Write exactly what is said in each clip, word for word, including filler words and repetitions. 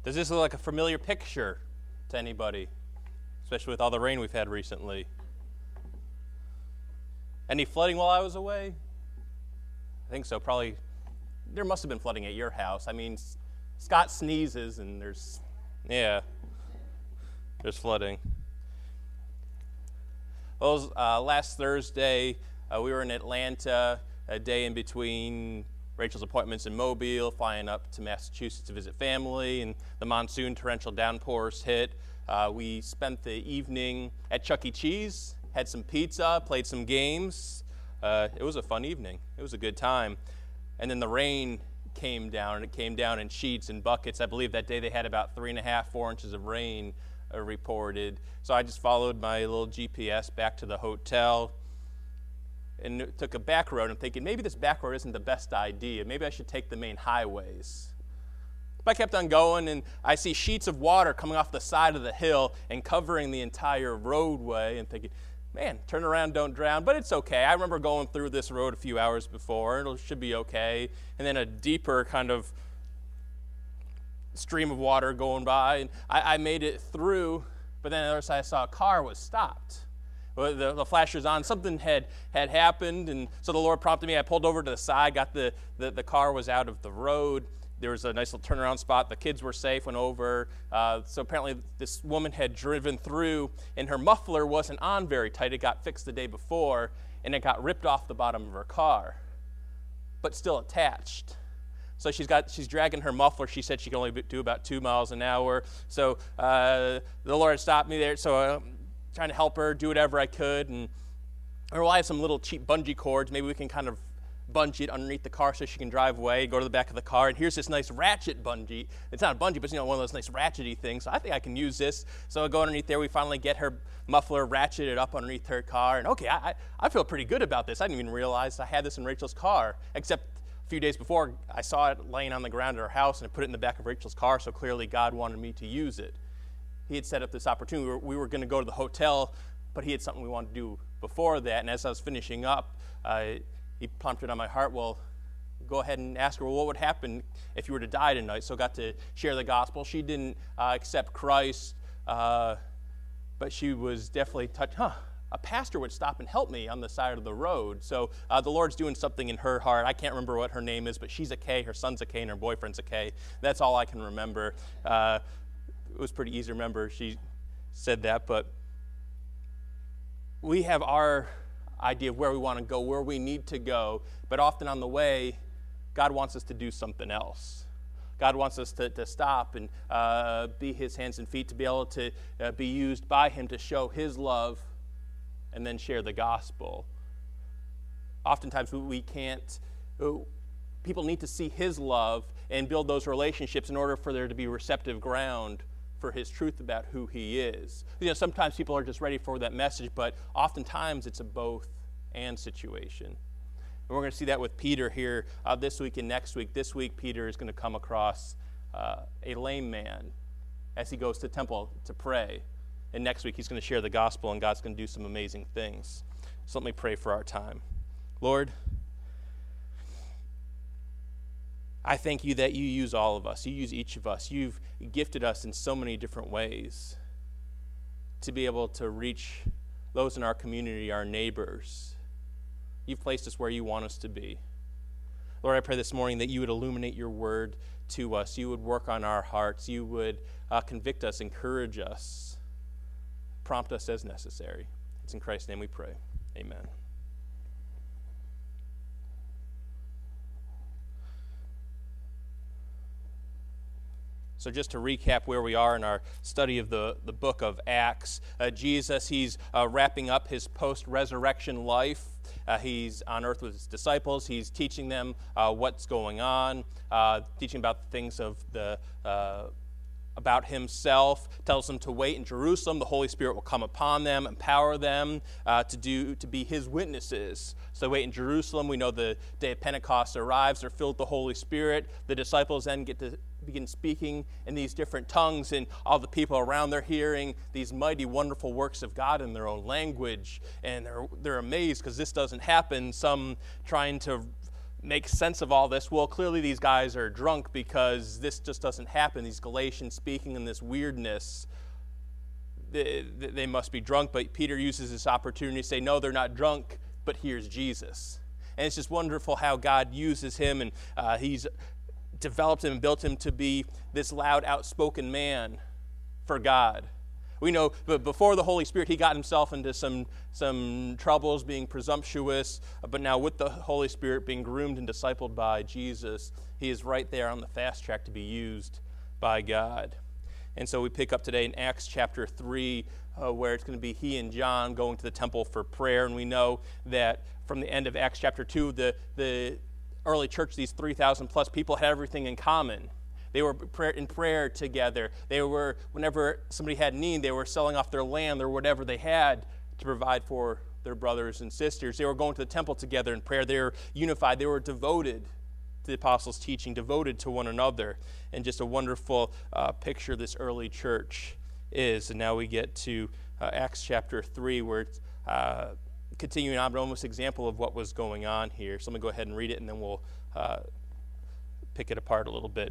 Does this look like a familiar picture to anybody, especially with all the rain we've had recently? Any flooding while I was away? I think so. Probably there must have been flooding at your house. I mean, Scott sneezes and there's, yeah, there's flooding. Well, uh, last Thursday, uh, we were in Atlanta, a day in between Rachel's appointments in Mobile, flying up to Massachusetts to visit family, and the monsoon torrential downpours hit. Uh, we spent the evening at Chuck E. Cheese, had some pizza, played some games. Uh, it was a fun evening. It was a good time. And then the rain came down, and it came down in sheets and buckets. I believe that day they had about three and a half, four inches of rain uh, reported. So I just followed my little G P S back to the hotel and took a back road. I'm thinking, maybe this back road isn't the best idea. Maybe I should take the main highways. But I kept on going, and I see sheets of water coming off the side of the hill and covering the entire roadway, and thinking, man, turn around, don't drown. But it's okay. I remember going through this road a few hours before. It should be okay. And then a deeper kind of stream of water going by, and I, I made it through, but then on the other side I saw a car was stopped. The, the flashers on, something had, had happened, and so the Lord prompted me. I pulled over to the side, got the, the, the car was out of the road. There was a nice little turnaround spot. The kids were safe, went over. Uh, so apparently this woman had driven through, and her muffler wasn't on very tight. It got fixed the day before, and it got ripped off the bottom of her car, but still attached. So she's got she's dragging her muffler. She said she could only do about two miles an hour. So uh, the Lord stopped me there. So uh, trying to help her, do whatever I could, and or well, I have some little cheap bungee cords. Maybe we can kind of bungee it underneath the car so she can drive away, go to the back of the car, and here's this nice ratchet bungee. It's not a bungee, but it's, you know, one of those nice ratchety things. So I think I can use this. So I go underneath there. We finally get her muffler ratcheted up underneath her car, and okay, I, I feel pretty good about this. I didn't even realize I had this in Rachel's car, except a few days before I saw it laying on the ground at our house, and I put it in the back of Rachel's car, so clearly God wanted me to use it. He had set up this opportunity. We were, we were going to go to the hotel, but he had something we wanted to do before that, and as I was finishing up, uh, he prompted on my heart, well, go ahead and ask her, well, what would happen if you were to die tonight? So I got to share the gospel. She didn't uh, accept Christ, uh, but she was definitely touched. Huh, a pastor would stop and help me on the side of the road. So uh, the Lord's doing something in her heart. I can't remember what her name is, but she's a K, her son's a K, and her boyfriend's a K. That's all I can remember. Uh, it was pretty easy to remember. She said that, but we have our idea of where we want to go, where we need to go, but often on the way, God wants us to do something else. God wants us to, to stop and uh, be his hands and feet, to be able to uh, be used by him to show his love and then share the gospel. Oftentimes we, we can't, people need to see his love and build those relationships in order for there to be receptive ground for his truth about who he is. You know, sometimes people are just ready for that message, but oftentimes it's a both and situation. And we're going to see that with Peter here uh, this week and next week. This week, Peter is going to come across uh, a lame man as he goes to the temple to pray. And next week, he's going to share the gospel, and God's going to do some amazing things. So let me pray for our time. Lord, I thank you that you use all of us. You use each of us. You've gifted us in so many different ways to be able to reach those in our community, our neighbors. You've placed us where you want us to be. Lord, I pray this morning that you would illuminate your word to us. You would work on our hearts. You would uh, convict us, encourage us, prompt us as necessary. It's in Christ's name we pray. Amen. So just to recap where we are in our study of the, the book of Acts, uh, Jesus, he's uh, wrapping up his post-resurrection life. Uh, he's on earth with his disciples. He's teaching them uh, what's going on, uh, teaching about the things of the uh, about himself, tells them to wait in Jerusalem. The Holy Spirit will come upon them, empower them uh, to do to be his witnesses. So wait in Jerusalem. We know the day of Pentecost arrives. They're filled with the Holy Spirit. The disciples then get to begin speaking in these different tongues, and all the people around they're hearing these mighty, wonderful works of God in their own language, and they're they're amazed because this doesn't happen. Some trying to make sense of all this? Well, clearly these guys are drunk because this just doesn't happen. These Galatians speaking in this weirdness, they, they must be drunk. But Peter uses this opportunity to say, no, they're not drunk, but here's Jesus. And it's just wonderful how God uses him, and uh, he's developed him and built him to be this loud, outspoken man for God. We know, but before the Holy Spirit, he got himself into some, some troubles, being presumptuous. But now with the Holy Spirit being groomed and discipled by Jesus, he is right there on the fast track to be used by God. And so we pick up today in Acts chapter three, uh, where it's going to be he and John going to the temple for prayer. And we know that from the end of Acts chapter two, the, the early church, these three thousand plus people, had everything in common. They were in prayer together. They were, whenever somebody had need, they were selling off their land or whatever they had to provide for their brothers and sisters. They were going to the temple together in prayer. They were unified. They were devoted to the apostles' teaching, devoted to one another. And just a wonderful uh, picture this early church is. And now we get to uh, Acts chapter three, where it's uh, continuing on, but almost example of what was going on here. So I'm going to go ahead and read it, and then we'll uh, pick it apart a little bit.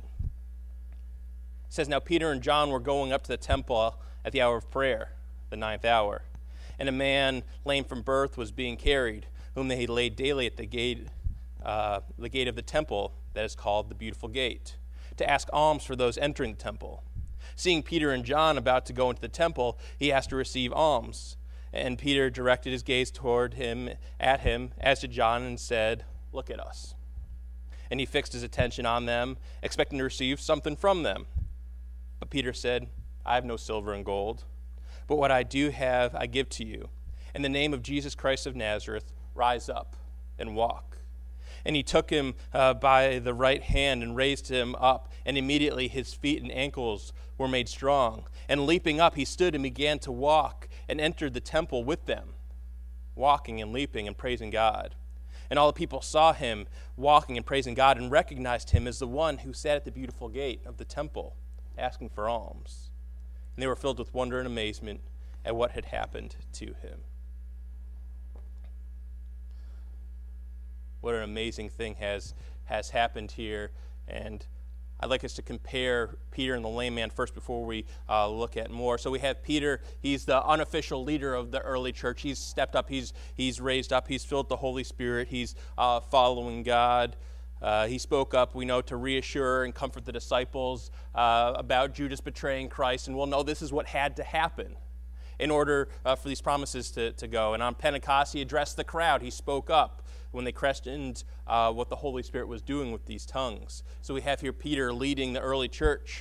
It says, now Peter and John were going up to the temple at the hour of prayer, the ninth hour. And a man lame from birth was being carried, whom they laid daily at the gate, uh, the gate of the temple that is called the Beautiful Gate, to ask alms for those entering the temple. Seeing Peter and John about to go into the temple, he asked to receive alms. And Peter directed his gaze toward him, at him, as did John, and said, look at us. And he fixed his attention on them, expecting to receive something from them. But Peter said, I have no silver and gold, but what I do have I give to you. In the name of Jesus Christ of Nazareth, rise up and walk. And he took him uh, by the right hand and raised him up, and immediately his feet and ankles were made strong. And leaping up, he stood and began to walk, and entered the temple with them, walking and leaping and praising God. And all the people saw him walking and praising God, and recognized him as the one who sat at the beautiful gate of the temple, asking for alms. And they were filled with wonder and amazement at what had happened to him. What an amazing thing has, has happened here. And I'd like us to compare Peter and the lame man first before we uh, look at more. So we have Peter. He's the unofficial leader of the early church. He's stepped up. He's, he's raised up. He's filled with the Holy Spirit. He's uh, following God. Uh, he spoke up, we know, to reassure and comfort the disciples uh, about Judas betraying Christ. And we'll know this is what had to happen in order uh, for these promises to, to go. And on Pentecost, he addressed the crowd. He spoke up when they questioned uh, what the Holy Spirit was doing with these tongues. So we have here Peter leading the early church.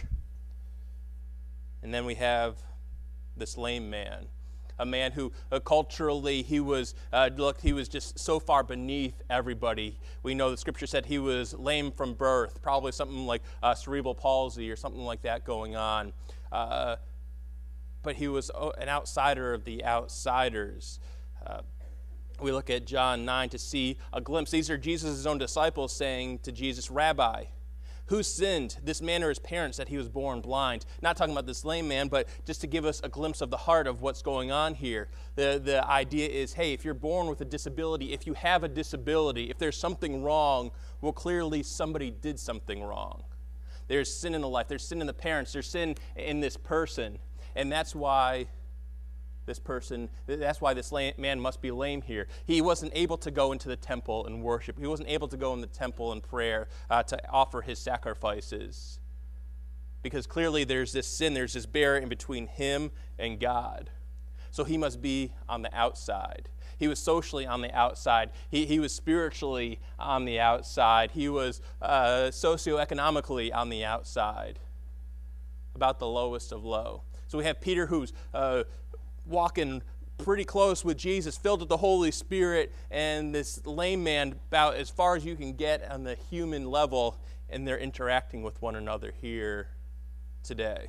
And then we have this lame man. A man who uh, culturally he was uh, look he was just so far beneath everybody. We know the scripture said he was lame from birth, probably something like uh, cerebral palsy or something like that going on. Uh, but he was an outsider of the outsiders. Uh, we look at John nine to see a glimpse. These are Jesus' own disciples saying to Jesus, Rabbi, who sinned, this man or his parents, that he was born blind? Not talking about this lame man, but just to give us a glimpse of the heart of what's going on here. The, the idea is, hey, if you're born with a disability, if you have a disability, if there's something wrong, well, clearly somebody did something wrong. There's sin in the life. There's sin in the parents. There's sin in this person. And that's why this person, that's why this man must be lame here. He wasn't able to go into the temple and worship. He wasn't able to go in the temple and prayer uh, to offer his sacrifices. Because clearly there's this sin, there's this barrier in between him and God. So he must be on the outside. He was socially on the outside. He, he was spiritually on the outside. He was uh, socioeconomically on the outside. About the lowest of low. So we have Peter who's uh, walking pretty close with Jesus, filled with the Holy Spirit, and this lame man about as far as you can get on the human level, and they're interacting with one another here today.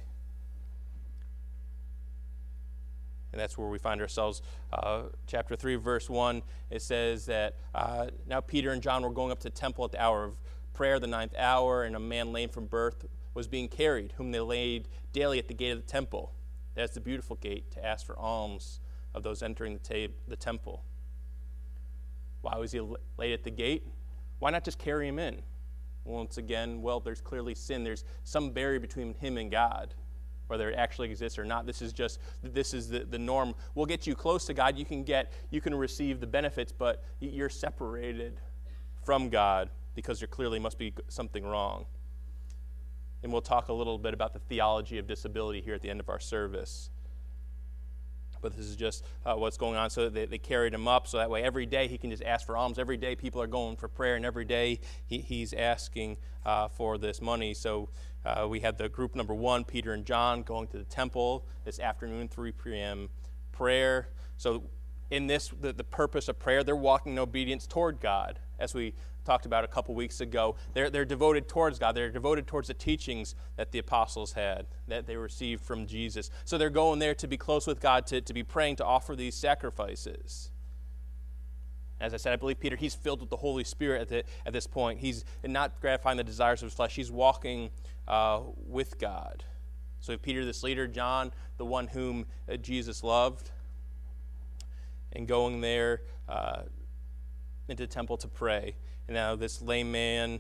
And that's where we find ourselves. Uh, chapter three, verse one, it says that uh, now Peter and John were going up to the temple at the hour of prayer, the ninth hour, and a man lame from birth was being carried, whom they laid daily at the gate of the temple. That's the beautiful gate, to ask for alms of those entering the, ta- the temple. Why was he laid at the gate? Why not just carry him in? Once again, well, there's clearly sin. There's some barrier between him and God, whether it actually exists or not. This is just, this is the, the norm. We'll get you close to God. You can get, you can receive the benefits, but you're separated from God because there clearly must be something wrong. And we'll talk a little bit about the theology of disability here at the end of our service. But this is just uh, what's going on. So they, they carried him up, so that way every day he can just ask for alms. Every day people are going for prayer, and every day he, he's asking uh, for this money. So uh, we had the group number one, Peter and John, going to the temple this afternoon, three p.m. prayer. So in this, the, the purpose of prayer, they're walking in obedience toward God, as we talked about a couple weeks ago. They're, they're devoted towards God. They're devoted towards the teachings that the apostles had, that they received from Jesus. So they're going there to be close with God, to, to be praying, to offer these sacrifices. As I said, I believe Peter, he's filled with the Holy Spirit at, the, at this point. He's not gratifying the desires of his flesh. He's walking uh, with God. So Peter, this leader, John, the one whom uh, Jesus loved, and going there uh, into the temple to pray. And now this lame man,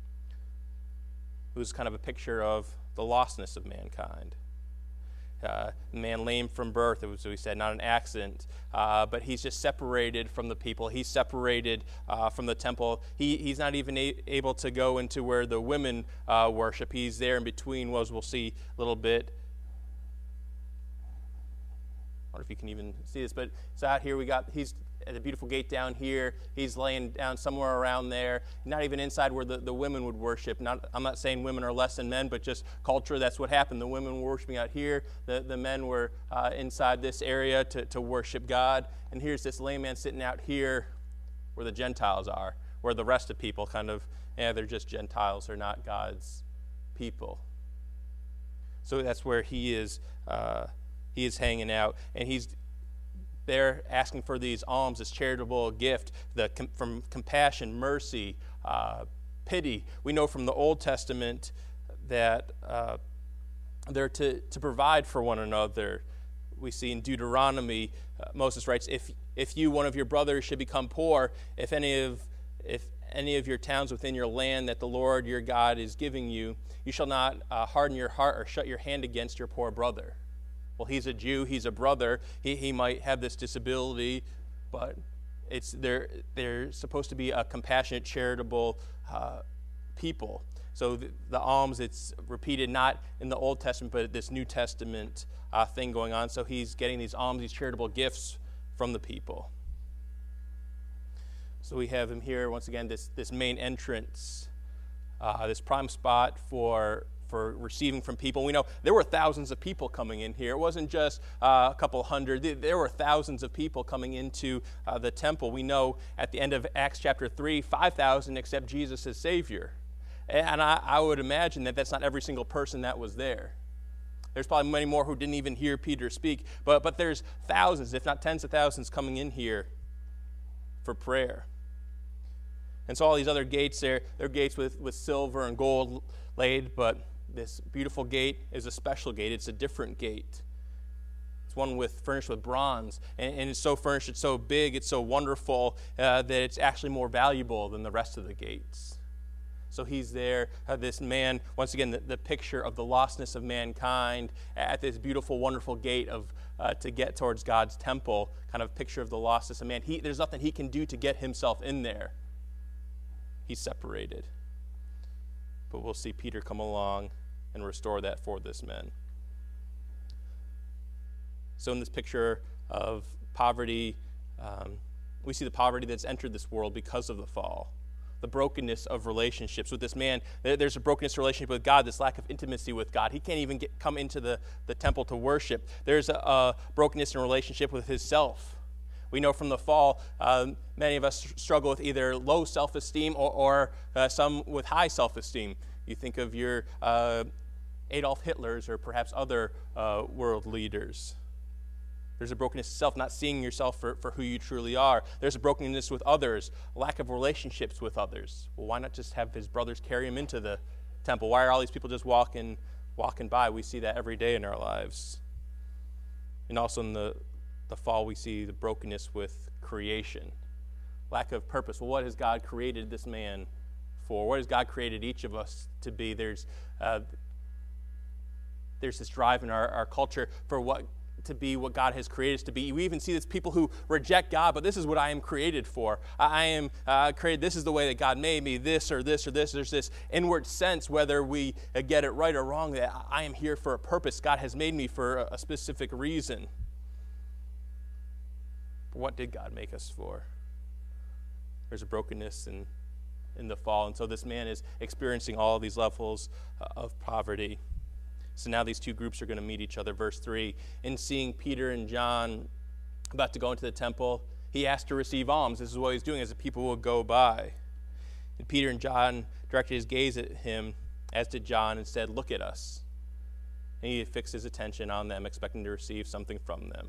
who's kind of a picture of the lostness of mankind. Uh, man lame from birth, it was, we said, not an accident. Uh, but he's just separated from the people. He's separated uh, from the temple. He, he's not even a- able to go into where the women uh, worship. He's there in between, as we'll see a little bit. I wonder if you can even see this, but it's out here. We got, he's at the beautiful gate down here. He's laying down somewhere around there, not even inside where the, the women would worship. Not, I'm not saying women are less than men, but just culture, that's what happened. The women were worshiping out here. The, the men were uh, inside this area to, to worship God. And here's this lame man sitting out here where the Gentiles are, where the rest of people kind of, yeah, they're just Gentiles. They're not God's people. So that's where he is, uh, he is hanging out. And he's there asking for these alms, this charitable gift, the com- from compassion, mercy, uh, pity. We know from the Old Testament that uh, they're to, to provide for one another. We see in Deuteronomy, uh, Moses writes, if if you, one of your brothers, should become poor, if any of if any of your towns within your land that the Lord your God is giving you, you shall not uh, harden your heart or shut your hand against your poor brother. Well, he's a Jew, he's a brother, he, he might have this disability, but it's they're, they're supposed to be a compassionate, charitable uh, people. So the, the alms, it's repeated not in the Old Testament, but this New Testament uh, thing going on. So he's getting these alms, these charitable gifts from the people. So we have him here, once again, this, this main entrance, uh, this prime spot for for receiving from people. We know there were thousands of people coming in here. It wasn't just uh, a couple hundred. There were thousands of people coming into uh, the temple. We know at the end of Acts chapter three, five thousand accept Jesus as Savior. And I, I would imagine that that's not every single person that was there. There's probably many more who didn't even hear Peter speak. But, but there's thousands, if not tens of thousands, coming in here for prayer. And so all these other gates there, they're gates with, with silver and gold laid, but this beautiful gate is a special gate. It's a different gate. It's one with furnished with bronze, and, and it's so furnished, it's so big, it's so wonderful uh, that it's actually more valuable than the rest of the gates. So he's there, uh, this man, once again, the, the picture of the lostness of mankind at this beautiful, wonderful gate of uh, to get towards God's temple, kind of picture of the lostness of man. He, there's nothing he can do to get himself in there. He's separated. But we'll see Peter come along and restore that for this man. So in this picture of poverty, um, we see the poverty that's entered this world because of the fall. The brokenness of relationships with this man. There's a brokenness relationship with God, this lack of intimacy with God. He can't even get, come into the, the temple to worship. There's a, a brokenness in relationship with his self. We know from the fall, um, many of us struggle with either low self-esteem or, or uh, some with high self-esteem. You think of your uh, Adolf Hitlers or perhaps other uh, world leaders. There's a brokenness of self, not seeing yourself for, for who you truly are. There's a brokenness with others, lack of relationships with others. Well, why not just have his brothers carry him into the temple? Why are all these people just walking, walking by? We see that every day in our lives. And also in the, the fall, we see the brokenness with creation. lack of purpose. Well, what has God created this man for? What has God created each of us to be? There's uh, there's this drive in our, our culture for what to be what God has created us to be. We even see this people who reject God, but this is what I am created for. I am uh, created, this is the way that God made me, this or this or this. There's this inward sense, whether we uh, get it right or wrong, that I am here for a purpose. God has made me for a, a specific reason. But what did God make us for? There's a brokenness in, in the fall, and so this man is experiencing all of these levels uh, of poverty. So now these two groups are going to meet each other. Verse three, in seeing Peter and John about to go into the temple, he asked to receive alms. This is what he's doing as the people will go by. And Peter and John directed his gaze at him, as did John, and said, "Look at us." And he fixed his attention on them, expecting to receive something from them.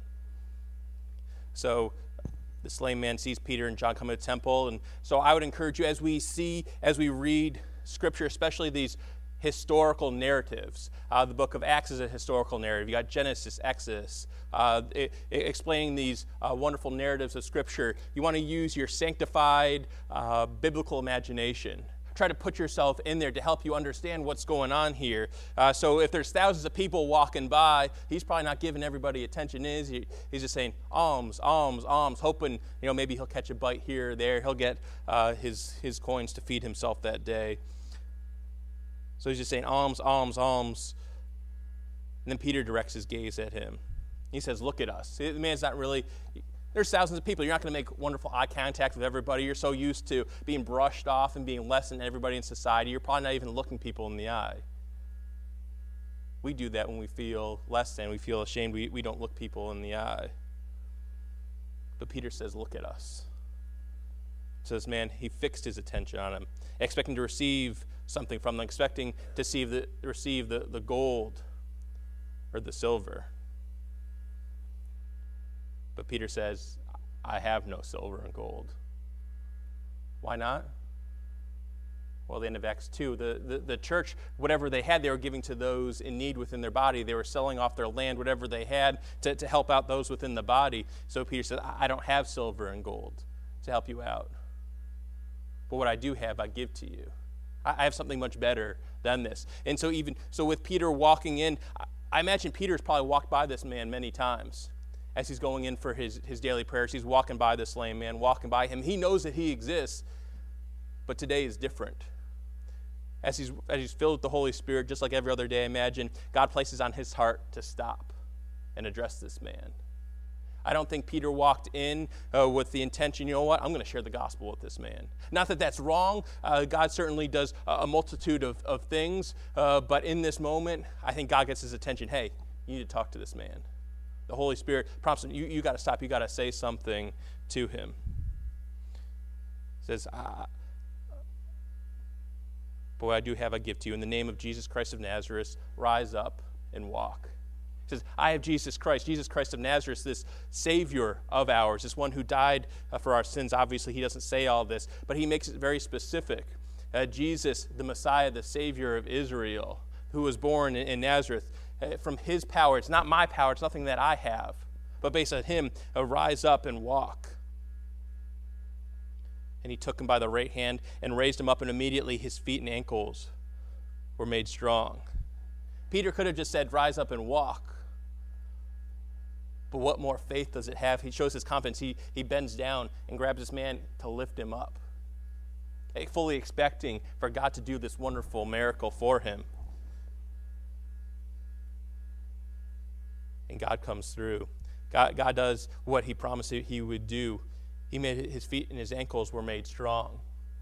So this lame man sees Peter and John come to the temple. And so I would encourage you, as we see, as we read Scripture, especially these historical narratives. Uh, the book of Acts is a historical narrative. You got Genesis, Exodus, uh, it, it explaining these uh, wonderful narratives of Scripture. You want to use your sanctified uh, biblical imagination. Try to put yourself in there to help you understand what's going on here. Uh, so if there's thousands of people walking by, he's probably not giving everybody attention. Is he, he's just saying alms, alms, alms, hoping, you know, maybe he'll catch a bite here or there. He'll get uh, his his coins to feed himself that day. So he's just saying alms, alms, alms. And then Peter directs his gaze at him. He says, "Look at us." The man's not really, there's thousands of people. You're not going to make wonderful eye contact with everybody. You're so used to being brushed off and being less than everybody in society. You're probably not even looking people in the eye. We do that when we feel less than, we feel ashamed. We, we don't look people in the eye. But Peter says, "Look at us." So this man, he fixed his attention on him, expecting to receive something from them, expecting to see the, receive the, the gold or the silver. But Peter says, "I have no silver and gold." Why not? Well, the end of Acts two, the, the, the church, whatever they had, they were giving to those in need within their body. They were selling off their land, whatever they had, to, to help out those within the body. So Peter said, I don't have silver and gold to help you out. But what I do have, I give to you. I have something much better than this. And so even so with Peter walking in, I imagine Peter's probably walked by this man many times as he's going in for his, his daily prayers. He's walking by this lame man, walking by him. He knows that he exists, but today is different. As he's, as he's filled with the Holy Spirit, just like every other day, I imagine God places on his heart to stop and address this man. I don't think Peter walked in uh, with the intention, you know what, I'm going to share the gospel with this man. Not that that's wrong. Uh, God certainly does a multitude of, of things. Uh, but in this moment, I think God gets his attention. Hey, you need to talk to this man. The Holy Spirit prompts him, you, you got to stop. You got to say something to him. He says, ah, but what I do have, I give to you. In the name of Jesus Christ of Nazareth, rise up and walk. He says, I have Jesus Christ, Jesus Christ of Nazareth, this Savior of ours, this one who died uh, for our sins. Obviously, he doesn't say all this, but he makes it very specific. Uh, Jesus, the Messiah, the Savior of Israel, who was born in, in Nazareth, uh, from his power. It's not my power, it's nothing that I have, but based on him, uh, rise up and walk. And he took him by the right hand and raised him up, and immediately his feet and ankles were made strong. Peter could have just said, rise up and walk. But what more faith does it have? He shows his confidence. He, he bends down and grabs this man to lift him up, fully expecting for God to do this wonderful miracle for him. And God comes through. God, God does what he promised he would do. He made his feet and his ankles were made strong,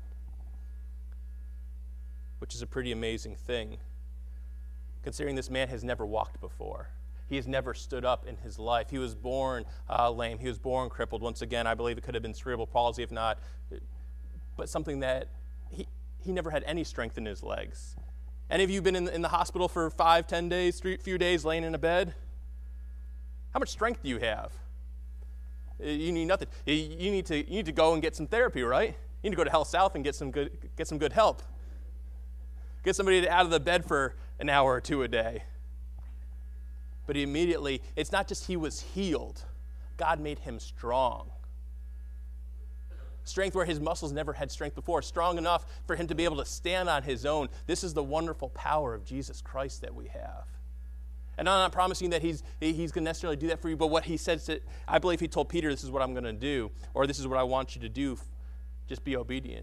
which is a pretty amazing thing, considering this man has never walked before. He has never stood up in his life. He was born uh, lame. He was born crippled. Once again, I believe it could have been cerebral palsy, if not, but something that he, he never had any strength in his legs. Any of you been in, in the hospital for five, ten days, three, few days laying in a bed? How much strength do you have? You need nothing. You need to you need to go and get some therapy, right? You need to go to Health South and get some good get some good help. Get somebody out of the bed for an hour or two a day. But he immediately, it's not just he was healed. God made him strong. strength where his muscles never had strength before, strong enough for him to be able to stand on his own. This is the wonderful power of Jesus Christ that we have. And I'm not promising that he's, he's going to necessarily do that for you, but what he says, that I believe he told Peter, this is what I'm going to do, or this is what I want you to do. Just be obedient.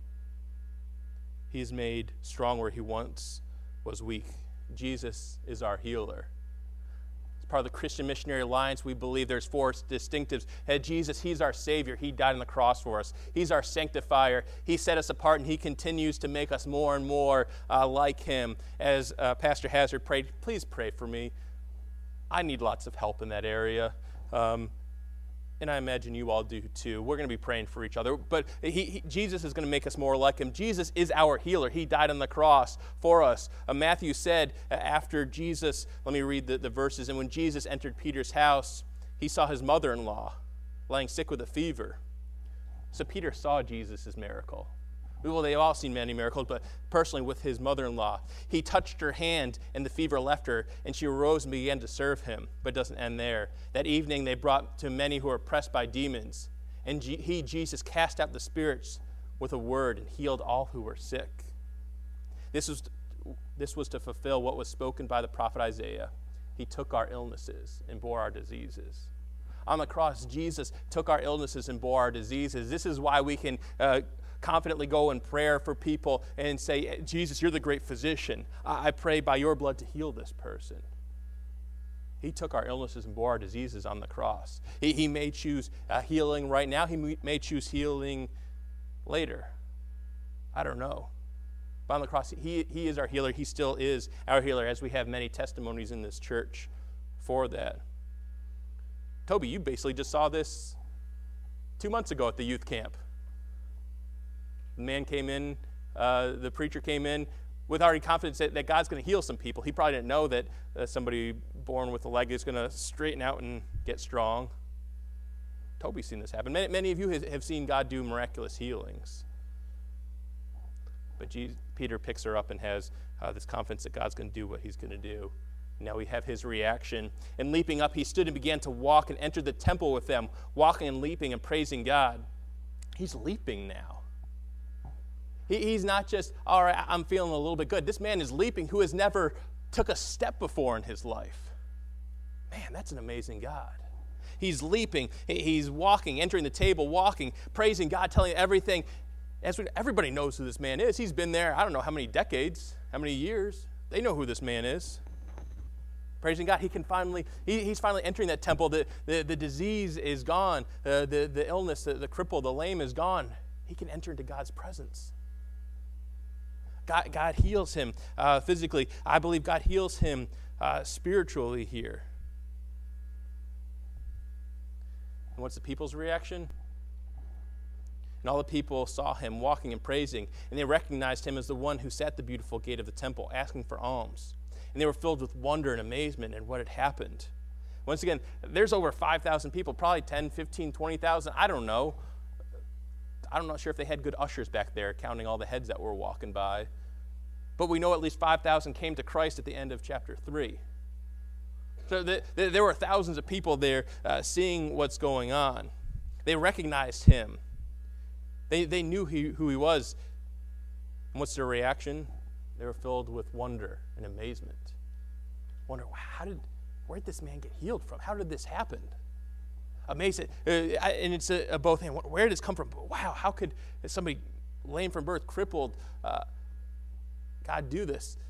He is made strong where he once was weak. Jesus is our healer. As part of the Christian Missionary Alliance, we believe there's four distinctives. That Jesus, he's our Savior. He died on the cross for us. He's our sanctifier. He set us apart, and he continues to make us more and more uh, like him. As uh, Pastor Hazard prayed, please pray for me. I need lots of help in that area. Um, And I imagine you all do too. We're going to be praying for each other. But he, he, Jesus is going to make us more like him. Jesus is our healer. He died on the cross for us. Uh, Matthew said uh, after Jesus, let me read the, the verses, and when Jesus entered Peter's house, he saw his mother-in-law lying sick with a fever. So Peter saw Jesus' miracle. Well, they've all seen many miracles, but personally with his mother-in-law. He touched her hand, and the fever left her, and she arose and began to serve him. But it doesn't end there. That evening they brought to many who were oppressed by demons, and he, Jesus, cast out the spirits with a word and healed all who were sick. This was, this was to fulfill what was spoken by the prophet Isaiah. He took our illnesses and bore our diseases. On the cross, Jesus took our illnesses and bore our diseases. This is why we can uh, confidently go in prayer for people and say, Jesus, you're the great physician. I pray by your blood to heal this person. He took our illnesses and bore our diseases on the cross. He, he may choose uh, healing right now. He may choose healing later. I don't know. But on the cross, he, he is our healer. He still is our healer, as we have many testimonies in this church for that. Toby, you basically just saw this two months ago at the youth camp. The man came in, uh, the preacher came in with already confidence that, that God's going to heal some people. He probably didn't know that uh, somebody born with a leg is going to straighten out and get strong. Toby's seen this happen. Many, many of you have seen God do miraculous healings. But Jesus, Peter picks her up and has uh, this confidence that God's going to do what he's going to do. Now we have his reaction. And leaping up, he stood and began to walk and entered the temple with them, walking and leaping and praising God. He's leaping now. He's not just, all right, I'm feeling a little bit good. This man is leaping who has never took a step before in his life. Man, that's an amazing God. He's leaping. He's walking, entering the table, walking, praising God, telling everything. As we, everybody knows who this man is. He's been there, I don't know how many decades, how many years. They know who this man is. Praising God, he can finally, he, he's finally entering that temple. The, the, the disease is gone. Uh, the, the illness, the, the cripple, the lame is gone. He can enter into God's presence. God, God heals him uh, physically. I believe God heals him uh, spiritually here. And what's the people's reaction? And all the people saw him walking and praising, and they recognized him as the one who sat at the beautiful gate of the temple, asking for alms. And they were filled with wonder and amazement at what had happened. Once again, there's over five thousand people, probably ten, fifteen, twenty thousand, I don't know. I'm not sure if they had good ushers back there counting all the heads that were walking by. But we know at least five thousand came to Christ at the end of chapter three. So the, the, there were thousands of people there uh, seeing what's going on. They recognized him. They, they knew he, who he was. And what's their reaction? They were filled with wonder and amazement. Wonder, how did, where did this man get healed from? How did this happen? Amazing. Uh, and it's a, a both hand. Where did this come from? Wow, how could somebody lame from birth, crippled, uh, God do this?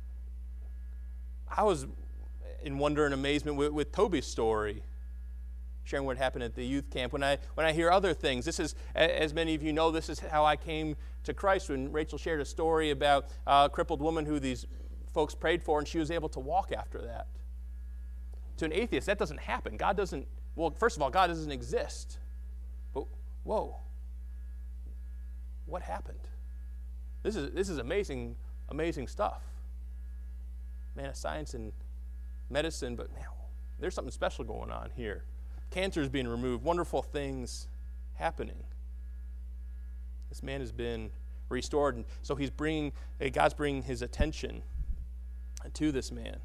I was in wonder and amazement with, with Toby's story, sharing what happened at the youth camp. When I when I hear other things, this is, as many of you know, this is how I came to Christ. When Rachel shared a story about a crippled woman who these folks prayed for, and she was able to walk after that. To an atheist, that doesn't happen. God doesn't, well, first of all, God doesn't exist. But, whoa, what happened? This is this is amazing, amazing stuff. Man of science and medicine, but man, there's something special going on here. Cancer is being removed, wonderful things happening. This man has been restored, and so he's bringing, God's bringing his attention to this man.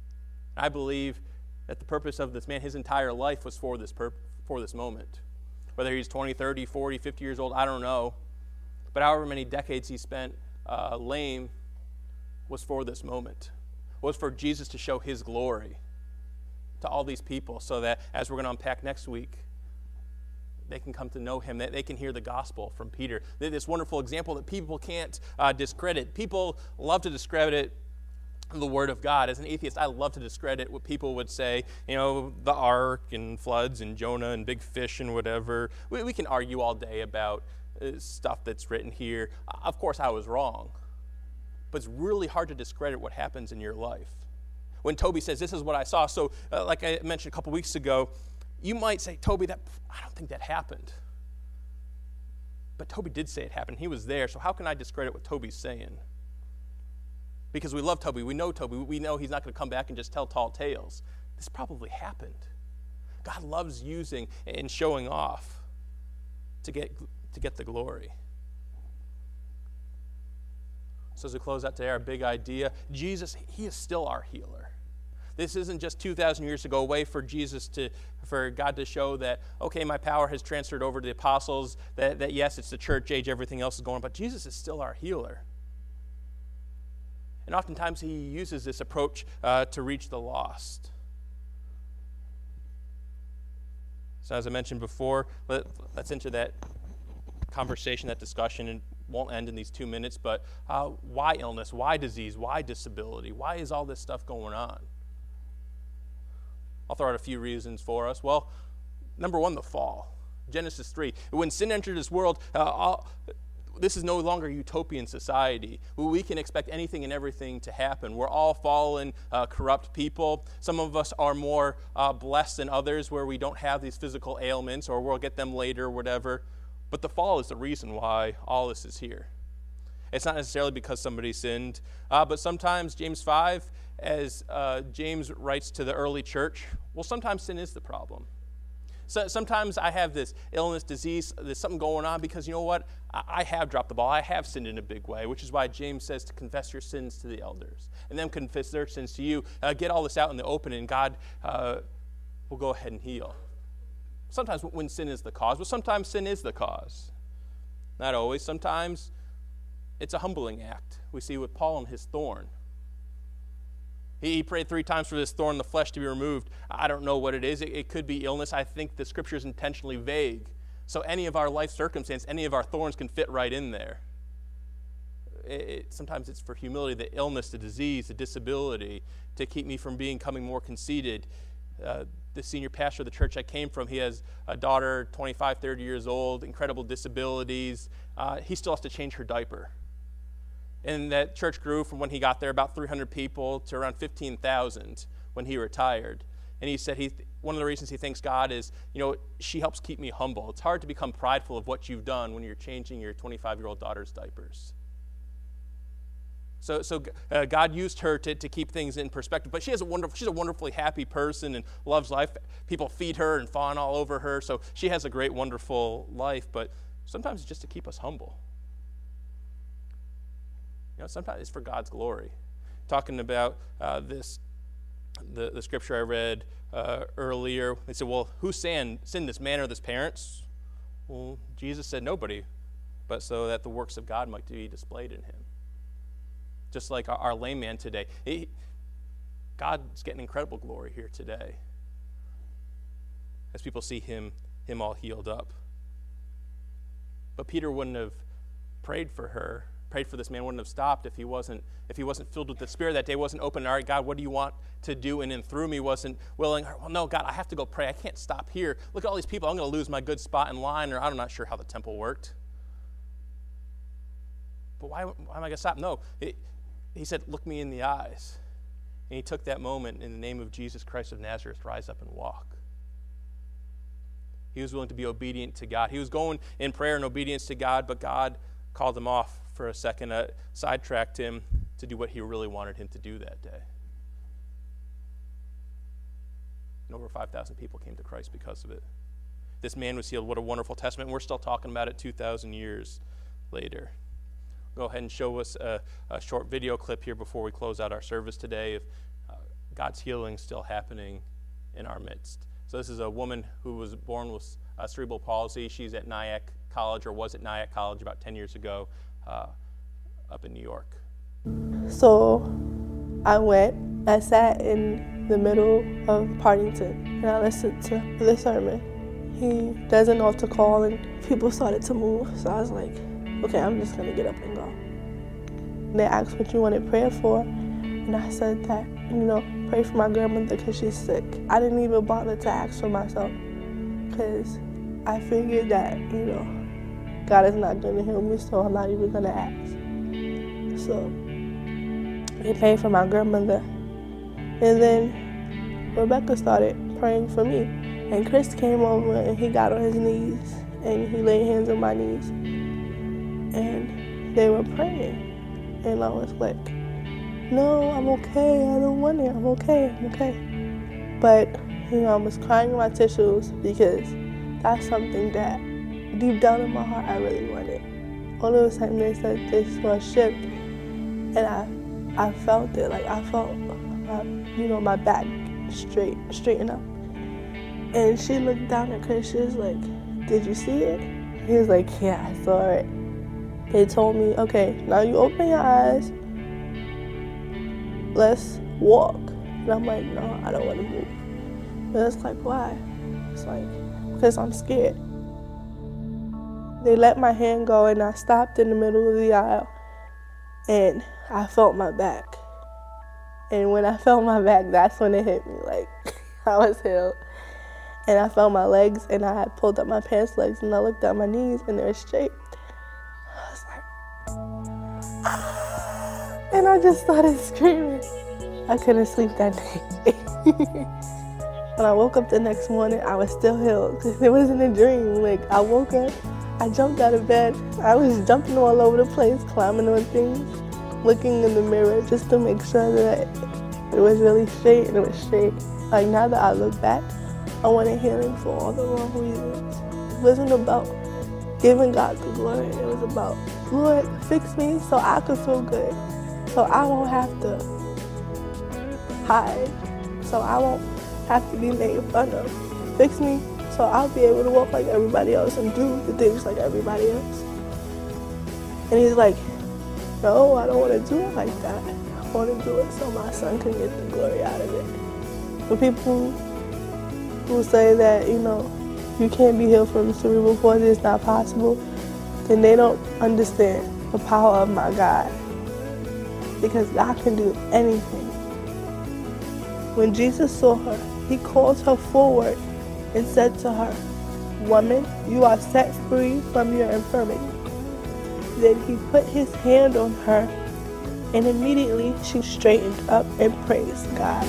I believe that the purpose of this man, his entire life was for this purpose, for this moment. Whether he's twenty, thirty, forty, fifty years old, I don't know. But however many decades he spent uh, lame was for this moment. Was for Jesus to show his glory to all these people so that, as we're going to unpack next week, they can come to know him, that they can hear the gospel from Peter. This wonderful example that people can't uh, discredit. People love to discredit the word of God. As an atheist, I love to discredit what people would say, you know, the ark and floods and Jonah and big fish and whatever. We, we can argue all day about uh, stuff that's written here. Of course, I was wrong. But it's really hard to discredit what happens in your life. When Toby says, this is what I saw, so uh, like I mentioned a couple weeks ago, you might say, Toby, that I don't think that happened. But Toby did say it happened. He was there, so how can I discredit what Toby's saying? Because we love Toby. We know Toby. We know he's not going to come back and just tell tall tales. This probably happened. God loves using and showing off to get, to get the glory. So as we close out today, our big idea, Jesus, he is still our healer. This isn't just two thousand years to go away for Jesus to, for God to show that, okay, my power has transferred over to the apostles, that, that yes, it's the church age, everything else is going on, but Jesus is still our healer. And oftentimes he uses this approach uh, to reach the lost. So as I mentioned before, let, let's enter that conversation, that discussion, and won't end in these two minutes, but uh, why illness? Why disease? Why disability? Why is all this stuff going on? I'll throw out a few reasons for us. Well, number one, the fall. Genesis three. When sin entered this world, uh, all, this is no longer a utopian society where we can expect anything and everything to happen. We're all fallen, uh, corrupt people. Some of us are more uh, blessed than others where we don't have these physical ailments, or we'll get them later, whatever. But the fall is the reason why all this is here. It's not necessarily because somebody sinned, uh, but sometimes James five, as uh, James writes to the early church, well, sometimes sin is the problem. So sometimes I have this illness, disease, there's something going on because, you know what, I, I have dropped the ball. I have sinned in a big way, which is why James says to confess your sins to the elders and then confess their sins to you. Uh, get all this out in the open, and God uh, will go ahead and heal. Sometimes when sin is the cause, but sometimes sin is the cause. Not always. Sometimes it's a humbling act. We see with Paul and his thorn. He, he prayed three times for this thorn in the flesh to be removed. I don't know what it is. It, it could be illness. I think the scripture is intentionally vague. So any of our life circumstance, any of our thorns can fit right in there. It, it, sometimes it's for humility, the illness, the disease, the disability, to keep me from becoming more conceited. Uh, the senior pastor of the church I came from, he has a daughter, twenty-five, thirty years old, incredible disabilities. Uh, he still has to change her diaper. And that church grew from when he got there about three hundred people to around fifteen thousand when he retired. And he said he one of the reasons he thanks God is, you know, she helps keep me humble. It's hard to become prideful of what you've done when you're changing your twenty-five-year-old daughter's diapers. So, so uh, God used her to, to keep things in perspective. But she has a wonderful, she's a wonderfully happy person and loves life. People feed her and fawn all over her. So she has a great, wonderful life. But sometimes it's just to keep us humble. You know, sometimes it's for God's glory. Talking about uh, this, the, the scripture I read uh, earlier, they said, well, who sinned, sinned, this man or his parents? Well, Jesus said nobody, but so that the works of God might be displayed in him. Just like our, our lame man today. He, God's getting incredible glory here today as people see him, him all healed up. But Peter wouldn't have prayed for her, prayed for this man, wouldn't have stopped if he wasn't if he wasn't filled with the Spirit that day, wasn't open. All right, God, what do you want to do in and through me? Wasn't willing. Well, no, God, I have to go pray. I can't stop here. Look at all these people. I'm going to lose my good spot in line, or I'm not sure how the temple worked. But why, why am I going to stop? No, it, he said, look me in the eyes. And he took that moment in the name of Jesus Christ of Nazareth, rise up and walk. He was willing to be obedient to God. He was going in prayer and obedience to God, but God called him off for a second, uh, sidetracked him to do what he really wanted him to do that day. And over five thousand people came to Christ because of it. This man was healed. What a wonderful testament. We're still talking about it two thousand years later. Go ahead and show us a, a short video clip here before we close out our service today of uh, God's healing still happening in our midst. So this is a woman who was born with uh, cerebral palsy. She's at Nyack College, or was at Nyack College about ten years ago, uh, up in New York. So I went, I sat in the middle of Partington, and I listened to the sermon. He does an altar call, and people started to move, so I was like, okay, I'm just gonna get up and go. They asked what you wanted prayer for, and I said that, you know, pray for my grandmother because she's sick. I didn't even bother to ask for myself, because I figured that, you know, God is not gonna heal me, so I'm not even gonna ask. So they prayed for my grandmother, and then Rebecca started praying for me. And Chris came over and he got on his knees and he laid hands on my knees. And they were praying. And I was like, no, I'm okay. I don't want it. I'm okay. I'm okay. But, you know, I was crying in my tissues because that's something that deep down in my heart I really wanted. All of a sudden they said this was a shift. And I I felt it. Like I felt, my, you know, my back straight, straighten up. And she looked down at Chris, she was like, did you see it? He was like, yeah, I saw it. They told me, okay, now you open your eyes, let's walk. And I'm like, no, I don't want to move. And it's like, why? It's like, because I'm scared. They let my hand go and I stopped in the middle of the aisle and I felt my back. And when I felt my back, that's when it hit me, like, I was healed. And I felt my legs, and I had pulled up my pants legs, and I looked at my knees, and they were straight. I was like, ah, and I just started screaming. I couldn't sleep that night. When I woke up the next morning, I was still healed, because it wasn't a dream. Like, I woke up, I jumped out of bed, I was jumping all over the place, climbing on things, looking in the mirror just to make sure that it was really straight, and it was straight. Like, now that I look back, I wanted healing for all the wrong reasons. It wasn't about giving God the glory. It was about, Lord, fix me so I could feel good. So I won't have to hide. So I won't have to be made fun of. Fix me so I'll be able to walk like everybody else and do the things like everybody else. And he's like, no, I don't want to do it like that. I want to do it so my son can get the glory out of it. For people who say that, you know, you can't be healed from cerebral palsy, it's not possible, then they don't understand the power of my God. Because God can do anything. When Jesus saw her, he called her forward and said to her, woman, you are set free from your infirmity. Then he put his hand on her, and immediately she straightened up and praised God.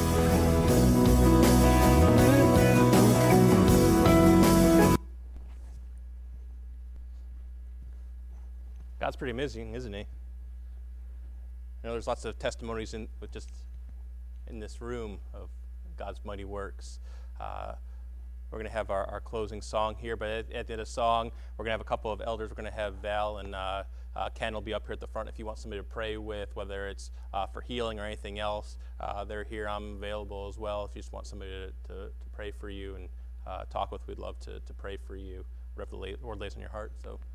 God's pretty amazing, isn't he? You know, there's lots of testimonies in with just in this room of God's mighty works. Uh, we're going to have our, our closing song here, but at, at the end of the song, we're going to have a couple of elders. We're going to have Val and uh, uh, Ken will be up here at the front if you want somebody to pray with, whether it's uh, for healing or anything else. Uh, they're here. I'm available as well if you just want somebody to, to, to pray for you and uh, talk with. We'd love to, to pray for you, whatever the Lord lays on your heart. So.